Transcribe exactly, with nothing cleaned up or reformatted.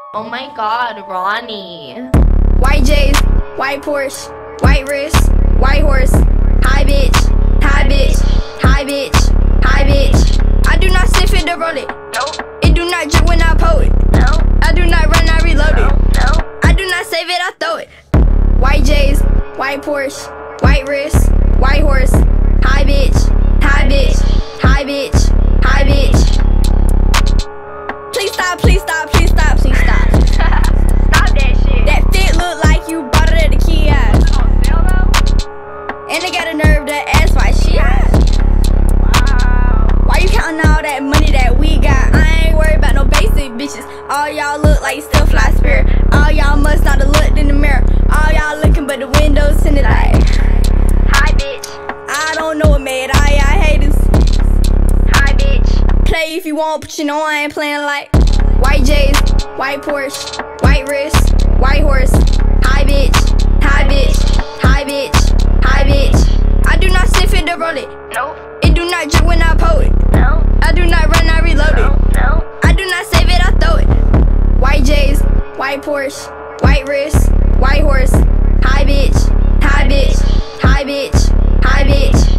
Oh my god, Ronnie. White J's, white Porsche, white wrist, white horse. Hi bitch, hi bitch, hi bitch, hi bitch. I do not sniff it to roll it. Nope. It do not drip when I pull it. No. I do not run, I reload No. it. No. I do not save it, I throw it. White J's, white Porsche, white wrist, white horse. Hi bitch, hi bitch, hi bitch, hi bitch. Please stop, please stop, please stop, please stop. Stop that shit. That fit look like you bought it at the kiosk. On sale though? And they got a nerve to ask why she asked. Wow. Why you counting all that money that we got? I ain't worried about no basic bitches. All y'all look like you still fly spirit. All y'all must not have looked in the mirror. All y'all looking but the windows in the light. Hi bitch. I don't know what made all y'all haters. Hi bitch. Play if you want, but you know I ain't playing like white J's, white Porsche, white wrist, white horse. Hi bitch, hi bitch, hi bitch, hi bitch. I do not sniff it to roll it. Nope. It do not drip when I pull it. No. I do not run, I reload No. it. No. I do not save it, I throw it. White J's, white Porsche, white wrist, white horse. Hi bitch, hi bitch, hi bitch, hi bitch.